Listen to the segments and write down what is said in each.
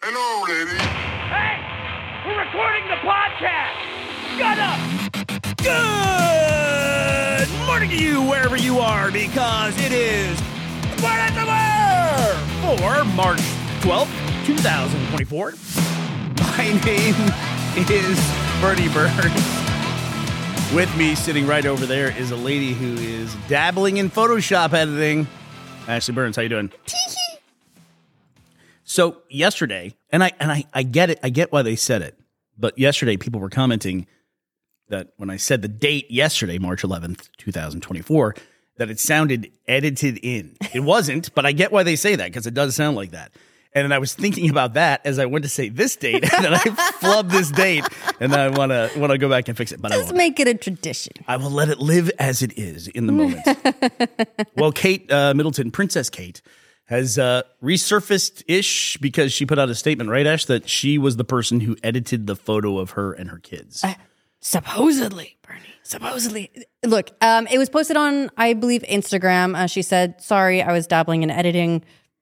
Hello, lady. Hey! We're recording the podcast! Shut up! Good morning to you, wherever you are, because it is Part of the Wear for March 12th, 2024. My name is Bernie Burns. With me, sitting right over there, is a lady who is dabbling in Photoshop editing. Ashley Burns, how you doing? So yesterday, and I get it, I get why they said it, but yesterday people were commenting that when I said the date yesterday, March 11th, 2024, that it sounded edited in. It wasn't, but I get why they say that, because it does sound like that. And then I was thinking about that as I went to say this date, and then I flubbed this date, and I want to go back and fix it, but I won't. Make it a tradition. I will let it live as it is in the moment. Well, Kate Middleton, Princess Kate, has resurfaced-ish because she put out a statement, right, Ash, that she was the person who edited the photo of her and her kids. Supposedly, Bernie. Supposedly. Look, it was posted on, I believe, Instagram. She said, sorry, I was dabbling in editing.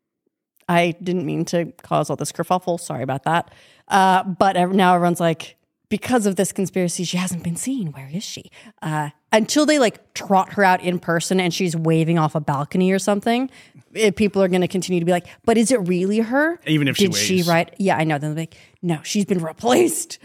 I didn't mean to cause all this kerfuffle. Sorry about that. But now everyone's like, because of this conspiracy, she hasn't been seen. Where is she? Until they like trot her out in person and she's waving off a balcony or something, people are going to continue to be like, but is it really her? Even if she waves. Did she write? Yeah, I know. Then they're like, no, she's been replaced.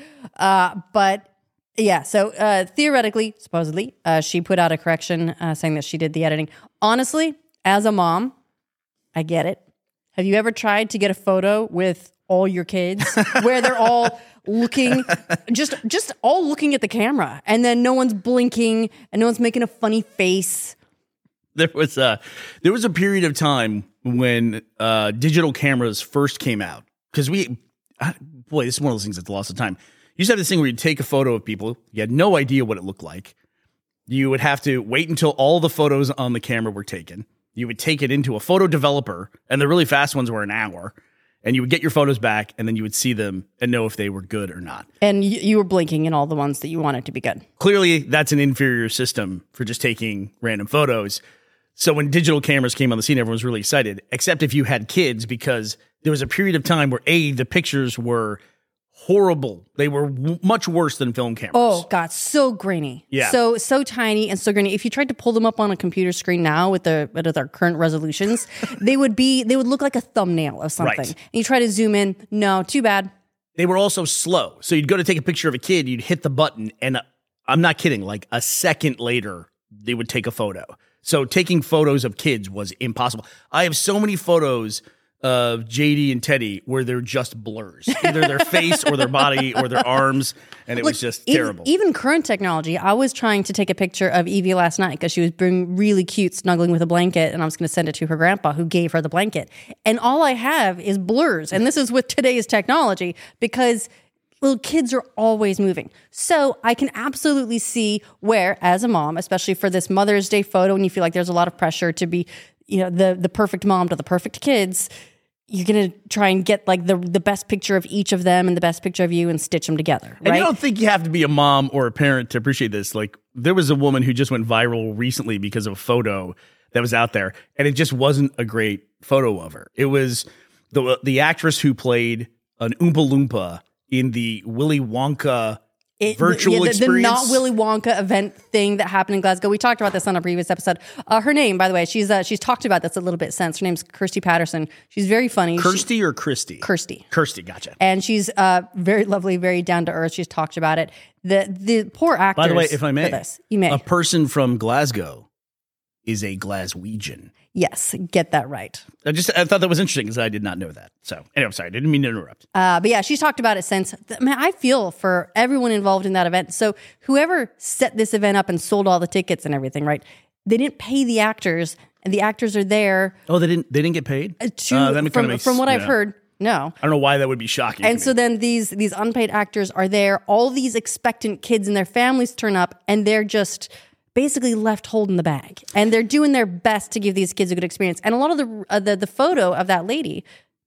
But yeah, so theoretically, supposedly, she put out a correction saying that she did the editing. Honestly, as a mom, I get it. Have you ever tried to get a photo with all your kids where they're all looking, just all looking at the camera, and then no one's blinking and no one's making a funny face? There was a period of time when digital cameras first came out, because this is one of those things that's lost of time. You used to have this thing where you'd take a photo of people, you had no idea what it looked like. You would have to wait until all the photos on the camera were taken. You would take it into a photo developer, and the really fast ones were an hour, and you would get your photos back, and then you would see them and know if they were good or not. And you were blinking in all the ones that you wanted to be good. Clearly, that's an inferior system for just taking random photos. So when digital cameras came on the scene, everyone was really excited, except if you had kids, because there was a period of time where, the pictures were horrible. They were much worse than film cameras. Oh, God, so grainy. Yeah. So tiny and so grainy. If you tried to pull them up on a computer screen now with our current resolutions, they would look like a thumbnail of something. Right. And you try to zoom in, no, too bad. They were also slow. So you'd go to take a picture of a kid, you'd hit the button, and I'm not kidding, like a second later, they would take a photo. So taking photos of kids was impossible. I have so many photos of JD and Teddy where they're just blurs, either their face or their body or their arms, and it was just terrible. Even current technology, I was trying to take a picture of Evie last night because she was being really cute, snuggling with a blanket, and I was going to send it to her grandpa, who gave her the blanket. And all I have is blurs, and this is with today's technology, because little kids are always moving. So I can absolutely see where, as a mom, especially for this Mother's Day photo, and you feel like there's a lot of pressure to be, the perfect mom to the perfect kids, you're going to try and get like the best picture of each of them and the best picture of you and stitch them together, right? And you don't think you have to be a mom or a parent to appreciate this. Like, there was a woman who just went viral recently because of a photo that was out there, and it just wasn't a great photo of her. It was the actress who played an Oompa Loompa in the Willy Wonka virtual experience. The not Willy Wonka event thing that happened in Glasgow. We talked about this on a previous episode. Her name, by the way, she's talked about this a little bit since. Her name's Kirsty Patterson. She's very funny. Kirsty or Christy? Kirsty. Kirsty, gotcha. And she's very lovely, very down to earth. She's talked about it. The poor actors. By the way, if I may, you may. A person from Glasgow is a Glaswegian. Yes, get that right. I thought that was interesting because I did not know that. So anyway, I'm sorry, I didn't mean to interrupt. But yeah, she's talked about it since. Man, I feel for everyone involved in that event. So whoever set this event up and sold all the tickets and everything, right? They didn't pay the actors, and the actors are there. Oh, they didn't get paid? From what I've heard, no. I don't know why that would be shocking. And so then these unpaid actors are there. All these expectant kids and their families turn up, and they're just basically left holding the bag, and they're doing their best to give these kids a good experience. And a lot of the photo of that lady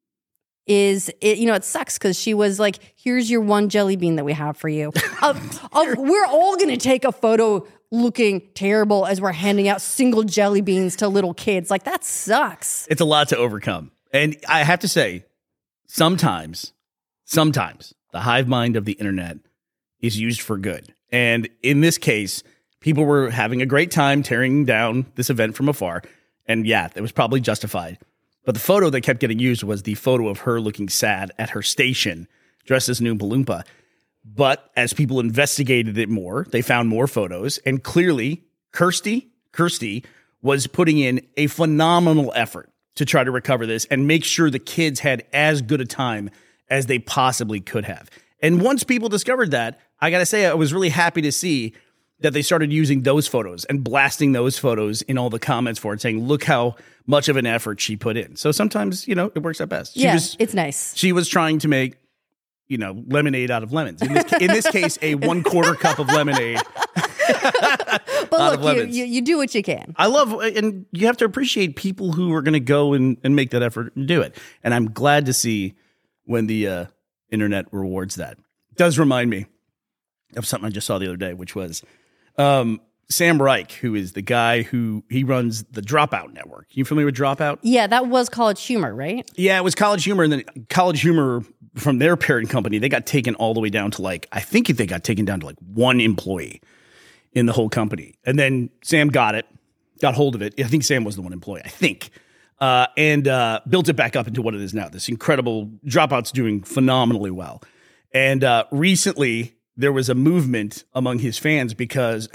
is, it sucks because she was like, here's your one jelly bean that we have for you. We're all going to take a photo looking terrible as we're handing out single jelly beans to little kids. Like, that sucks. It's a lot to overcome. And I have to say, sometimes sometimes the hive mind of the internet is used for good. And in this case, people were having a great time tearing down this event from afar. And yeah, it was probably justified. But the photo that kept getting used was the photo of her looking sad at her station, dressed as an Oompa Loompa. But as people investigated it more, they found more photos. And clearly, Kirsty was putting in a phenomenal effort to try to recover this and make sure the kids had as good a time as they possibly could have. And once people discovered that, I got to say, I was really happy to see that they started using those photos and blasting those photos in all the comments for it, saying, look how much of an effort she put in. So sometimes, you know, it works out best. It's nice. She was trying to make, you know, lemonade out of lemons. In this case, a 1/4 cup of lemonade. But look, you do what you can. I love, and you have to appreciate people who are going to go and make that effort and do it. And I'm glad to see when the internet rewards that. It does remind me of something I just saw the other day, which was Sam Reich, who is the guy he runs the Dropout Network. You familiar with Dropout? Yeah, that was College Humor, right? Yeah, it was College Humor, and then College Humor from their parent company, they got taken all the way down to I think they got taken down to one employee in the whole company. And then Sam got hold of it. I think Sam was the one employee, I think. And built it back up into what it is now. This incredible Dropout's doing phenomenally well. And recently there was a movement among his fans because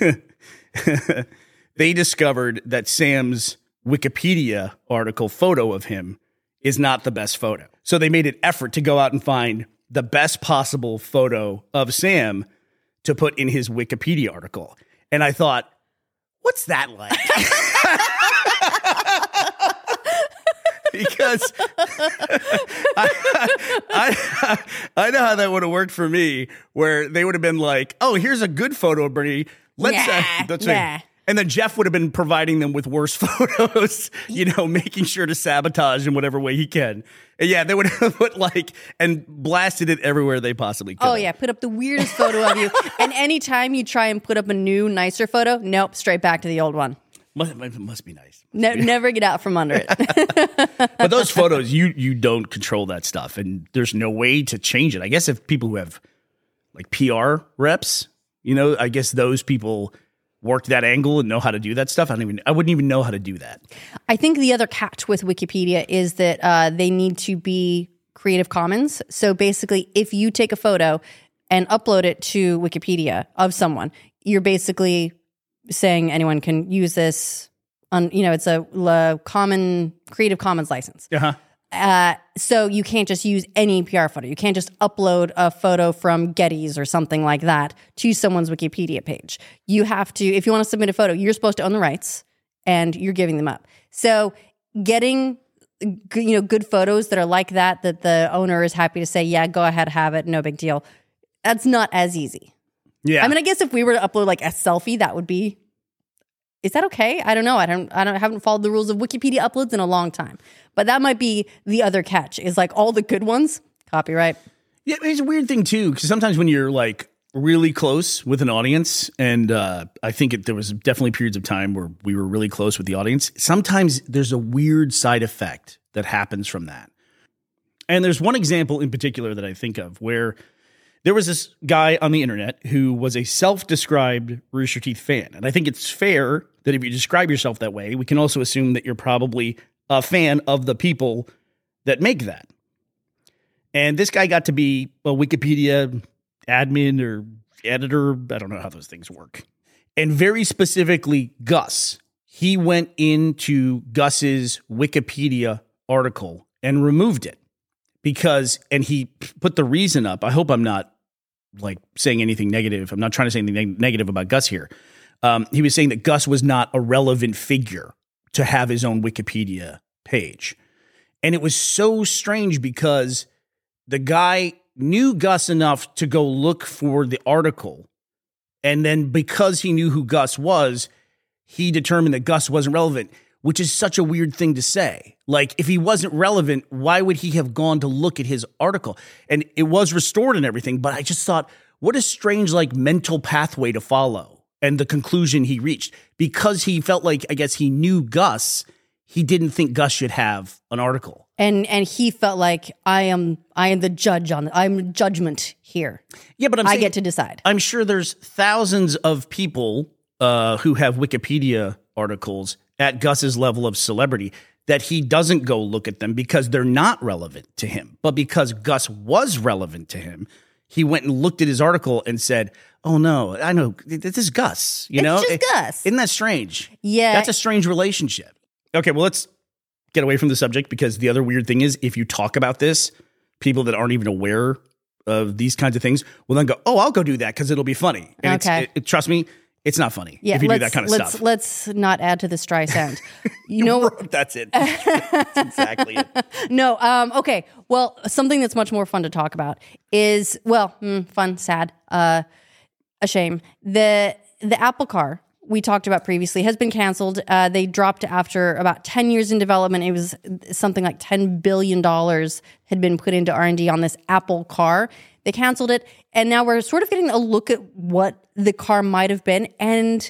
they discovered that Sam's Wikipedia article photo of him is not the best photo. So they made an effort to go out and find the best possible photo of Sam to put in his Wikipedia article. And I thought, what's that like? Because I know how that would have worked for me, where they would have been like, oh, here's a good photo of Bernie. That's right. And then Jeff would have been providing them with worse photos, making sure to sabotage in whatever way he can. And yeah, they would have put and blasted it everywhere they possibly could. Oh yeah, put up the weirdest photo of you. And anytime you try and put up a new, nicer photo, nope, straight back to the old one. Must be nice. Never get out from under it. But those photos, you don't control that stuff, and there's no way to change it. I guess if people who have PR reps, I guess those people work that angle and know how to do that stuff. I wouldn't even know how to do that. I think the other catch with Wikipedia is that they need to be Creative Commons. So basically, if you take a photo and upload it to Wikipedia of someone, you're basically saying anyone can use this on, it's a common Creative Commons license. Uh-huh. So you can't just use any PR photo. You can't just upload a photo from Getty's or something like that to someone's Wikipedia page. You have to, if you want to submit a photo, you're supposed to own the rights and you're giving them up. So getting, good photos that are like that the owner is happy to say, yeah, go ahead, have it, no big deal. That's not as easy. Yeah. I guess if we were to upload a selfie, that would be, is that okay? I don't know. I haven't followed the rules of Wikipedia uploads in a long time. But that might be the other catch is all the good ones, copyright. Yeah, it's a weird thing too, because sometimes when you're really close with an audience, and I think there was definitely periods of time where we were really close with the audience, sometimes there's a weird side effect that happens from that. And there's one example in particular that I think of where there was this guy on the internet who was a self-described Rooster Teeth fan. And I think it's fair that if you describe yourself that way, we can also assume that you're probably a fan of the people that make that. And this guy got to be a Wikipedia admin or editor. I don't know how those things work. And very specifically, Gus. He went into Gus's Wikipedia article and removed it. And he put the reason up. I hope I'm not saying anything negative. I'm not trying to say anything negative about Gus here. He was saying that Gus was not a relevant figure to have his own Wikipedia page. And it was so strange because the guy knew Gus enough to go look for the article. And then because he knew who Gus was, he determined that Gus wasn't relevant, which is such a weird thing to say. If he wasn't relevant, why would he have gone to look at his article? And it was restored and everything, but I just thought, what a strange, mental pathway to follow. And the conclusion he reached. Because he felt I guess he knew Gus, he didn't think Gus should have an article. And he felt like I am the judge I'm judgment here. Yeah, but I get to decide. I'm sure there's thousands of people who have Wikipedia articles at Gus's level of celebrity that he doesn't go look at them because they're not relevant to him. But because Gus was relevant to him, he went and looked at his article and said, oh, no, I know. This is Gus. It's just Gus. Isn't that strange? Yeah. That's a strange relationship. Okay, well, let's get away from the subject because the other weird thing is if you talk about this, people that aren't even aware of these kinds of things will then go, oh, I'll go do that because it'll be funny. And trust me, it's not funny if you do that kind of stuff. Let's not add to the Streisand. You know, that's it. That's exactly it. No. Okay. Well, something that's much more fun to talk about is fun, sad, a shame. The Apple car we talked about previously has been canceled. They dropped after about 10 years in development. It was something like $10 billion had been put into R&D on this Apple car. They canceled it, and now we're sort of getting a look at what the car might have been, and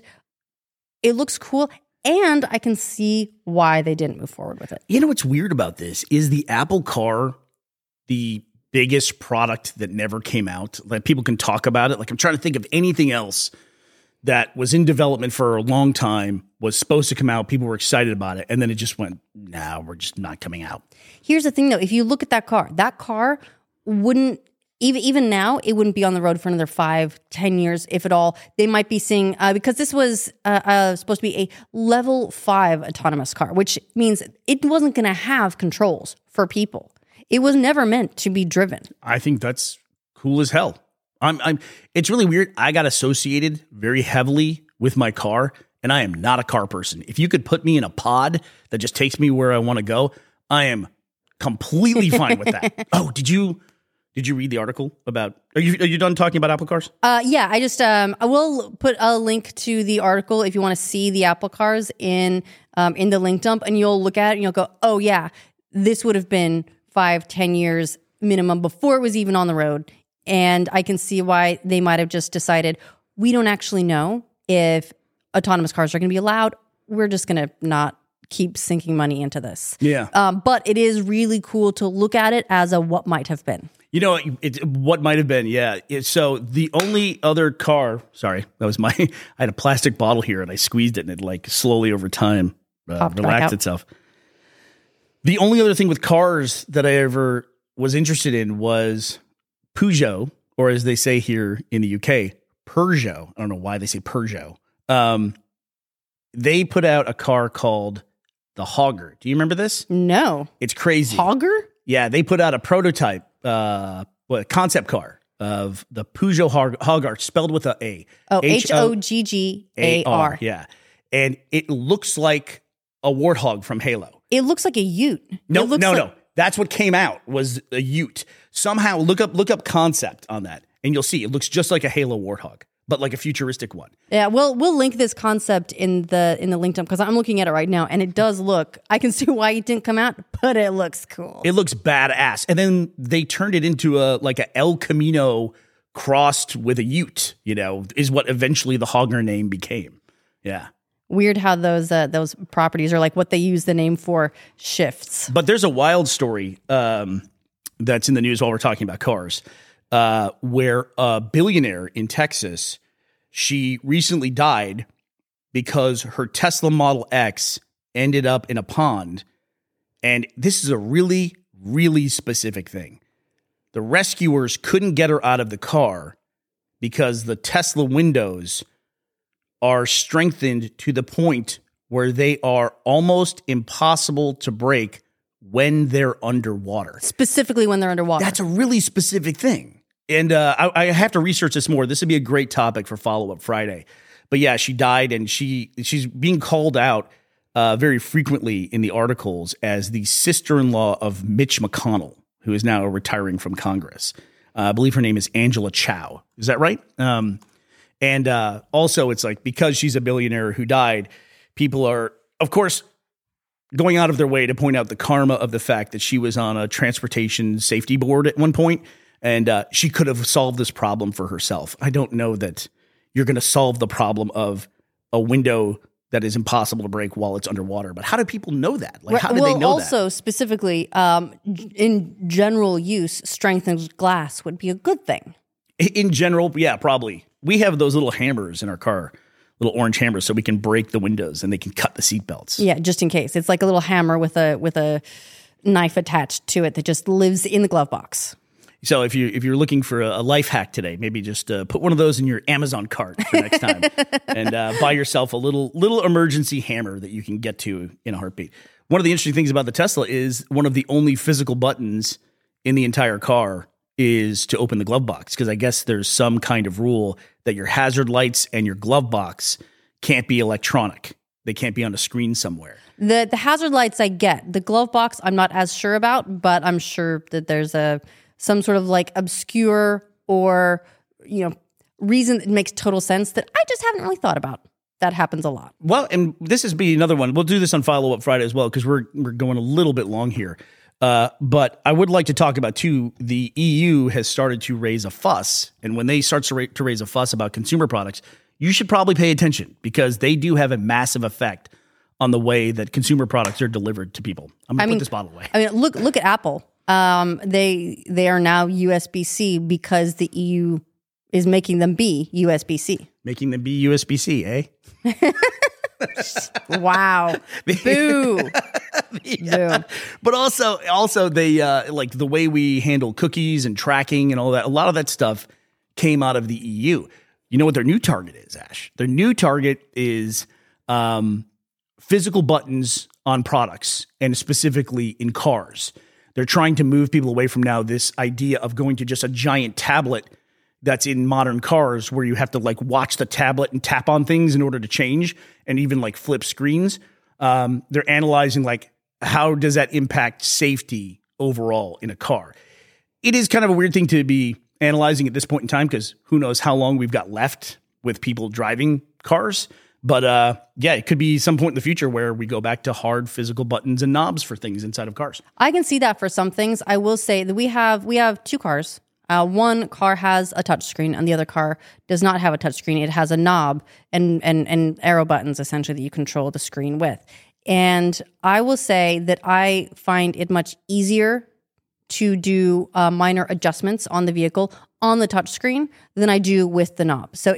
it looks cool, and I can see why they didn't move forward with it. You know what's weird about this is the Apple car, the biggest product that never came out. Like people can talk about it. Like I'm trying to think of anything else that was in development for a long time, was supposed to come out. People were excited about it. And then it just went, nah, we're just not coming out. Here's the thing, though. If you look at that car wouldn't, even now, it wouldn't be on the road for another 5-10 years, if at all. They might be seeing, because this was supposed to be a level 5 autonomous car, which means it wasn't going to have controls for people. It was never meant to be driven. I think that's cool as hell. It's really weird. I got associated very heavily with my car, and I am not a car person. If you could put me in a pod that just takes me where I want to go, I am completely fine with that. Oh, did you read the article about? Are you done talking about Apple cars? Yeah, I just I will put a link to the article if you want to see the Apple cars in the link dump, and you'll look at it and you'll go, oh yeah, this would have been 5-10 years minimum before it was even on the road. And I can see why they might have just decided, we don't actually know if autonomous cars are going to be allowed. We're just going to not keep sinking money into this. Yeah. But it is really cool to look at it as a what might have been. You know, what might have been, yeah. So the only other car, sorry, that was I had a plastic bottle here and I squeezed it and it like slowly over time relaxed itself. The only other thing with cars that I ever was interested in was Peugeot, or as they say here in the UK, Peugeot. I don't know why they say Peugeot. They put out a car called the Hogger. Do you remember this? No. It's crazy. Hogger? Yeah, they put out a prototype, concept car of the Peugeot Hoggar, spelled with a A. Oh, Hogggar. Yeah. And it looks like a warthog from Halo. It looks like a ute. No. That's what came out, was a ute. Somehow look up concept on that and you'll see it looks just like a Halo Warthog, but like a futuristic one. Yeah, we'll link this concept in the link dump because I'm looking at it right now and it does look, I can see why it didn't come out, but it looks cool. It looks badass. And then they turned it into a El Camino crossed with a ute, is what eventually the Hogger name became. Yeah. Weird how those properties are like what they use the name for shifts. But there's a wild story that's in the news while we're talking about cars, where a billionaire in Texas, she recently died because her Tesla Model X ended up in a pond. And this is a really, really specific thing. The rescuers couldn't get her out of the car because the Tesla windows are strengthened to the point where they are almost impossible to break when they're underwater. Specifically when they're underwater. That's a really specific thing. And I have to research this more. This would be a great topic for Follow-Up Friday. But yeah, she died, and she's being called out very frequently in the articles as the sister-in-law of Mitch McConnell, who is now retiring from Congress. I believe her name is Angela Chow. Is that right? And also, it's like, because she's a billionaire who died, people are, of course, going out of their way to point out the karma of the fact that she was on a transportation safety board at one point, and she could have solved this problem for herself. I don't know that you're going to solve the problem of a window that is impossible to break while it's underwater. But how do people know that? Like, how did well, they know also, that? specifically, in general use, strengthened glass would be a good thing. In general, yeah, probably. We have those little hammers in our car, little orange hammers, so we can break the windows and they can cut the seatbelts. Yeah, just in case. It's like a little hammer with a knife attached to it that just lives in the glove box. So if you're looking for a life hack today, maybe just put one of those in your Amazon cart for next time, and buy yourself a little emergency hammer that you can get to in a heartbeat. One of the interesting things about the Tesla is one of the only physical buttons in the entire car is to open the glove box, because I guess there's some kind of rule that your hazard lights and your glove box can't be electronic. They can't be on a screen somewhere. The hazard lights I get. The glove box I'm not as sure about, but I'm sure that there's some sort of like obscure or, reason that makes total sense that I just haven't really thought about. That happens a lot. Well, and this is be another one. We'll do this on Follow Up Friday as well, because we're going a little bit long here. But I would like to talk about, too, the EU has started to raise a fuss. And when they start to raise a fuss about consumer products, you should probably pay attention, because they do have a massive effect on the way that consumer products are delivered to people. I'm going to put this bottle away. I mean, look at Apple. They are now USB-C because the EU is making them be USB-C. Making them be USB-C, eh? Wow. Boo. Yeah. Boo. But also they like the way we handle cookies and tracking and all that. A lot of that stuff came out of the EU. You know what their new target is, Ash? Their new target is physical buttons on products, and specifically in cars. They're trying to move people away from now this idea of going to just a giant tablet that's in modern cars, where you have to like watch the tablet and tap on things in order to change, and even like flip screens. They're analyzing like, how does that impact safety overall in a car? It is kind of a weird thing to be analyzing at this point in time, because who knows how long we've got left with people driving cars. But yeah, it could be some point in the future where we go back to hard physical buttons and knobs for things inside of cars. I can see that for some things. I will say that we have two cars. One car has a touchscreen, and the other car does not have a touchscreen. It has a knob and arrow buttons, essentially, that you control the screen with. And I will say that I find it much easier to do minor adjustments on the vehicle on the touchscreen than I do with the knob. So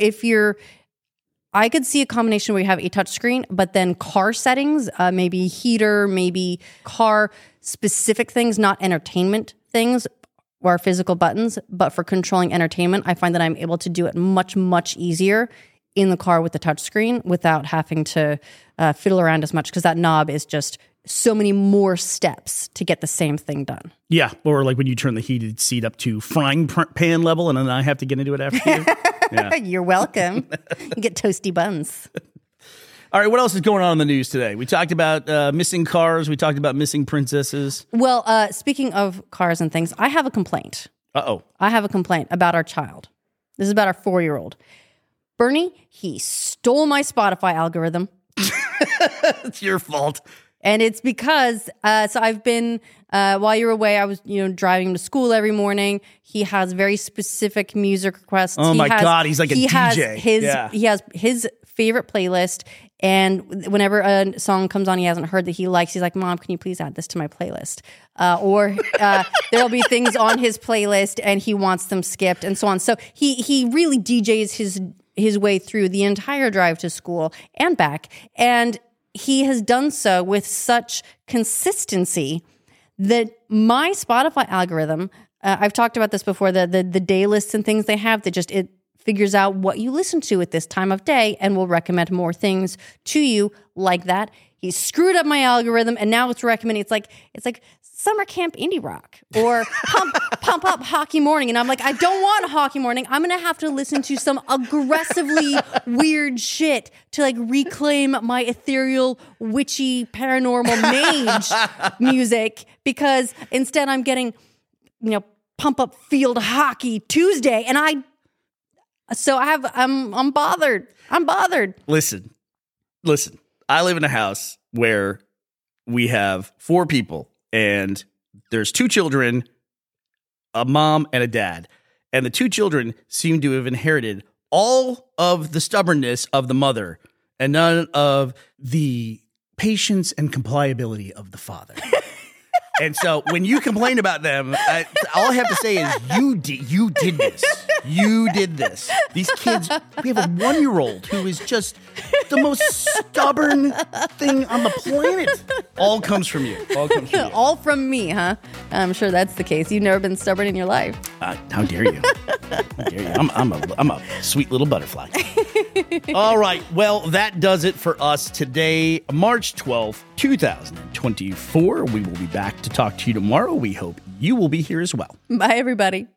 I could see a combination where you have a touchscreen, but then car settings, maybe heater, maybe car specific things, not entertainment things, or physical buttons. But for controlling entertainment, I find that I'm able to do it much, much easier in the car with the touchscreen without having to fiddle around as much, because that knob is just so many more steps to get the same thing done. Yeah, or like when you turn the heated seat up to frying pan level, and then I have to get into it after you. Yeah. You're welcome. You get toasty buns. All right, what else is going on in the news today? We talked about missing cars. We talked about missing princesses. Well, speaking of cars and things, I have a complaint. Uh-oh. I have a complaint about our child. This is about our 4-year-old. Bernie, he stole my Spotify algorithm. It's your fault. And it's because, so I've been, while you were away, I was, driving him to school every morning. He has very specific music requests. Oh my God, he's like a DJ. He has his favorite playlist. And whenever a song comes on he hasn't heard that he likes, he's like, Mom, can you please add this to my playlist? Or there'll be things on his playlist and he wants them skipped and so on. So he really DJs his way through the entire drive to school and back. And he has done so with such consistency that my Spotify algorithm, I've talked about this before, the day lists and things they have, that it figures out what you listen to at this time of day and will recommend more things to you like that. He screwed up my algorithm, and now it's recommending, it's like summer camp indie rock or pump up hockey morning. And I'm like, I don't want hockey morning. I'm going to have to listen to some aggressively weird shit to like reclaim my ethereal, witchy, paranormal mage music, because instead I'm getting, pump up field hockey Tuesday. And I'm bothered. I'm bothered. Listen. I live in a house where we have 4 people, and there's 2 children, a mom and a dad. And the 2 children seem to have inherited all of the stubbornness of the mother and none of the patience and compliability of the father. And so when you complain about them, all I have to say is you did this. You did this. These kids, we have a 1-year-old who is just the most stubborn thing on the planet. All comes from you. All comes from you. All from me, huh? I'm sure that's the case. You've never been stubborn in your life. How dare you? How dare you? I'm a sweet little butterfly. All right. Well, that does it for us today, March 12th, 2024. We will be back to talk to you tomorrow. We hope you will be here as well. Bye, everybody.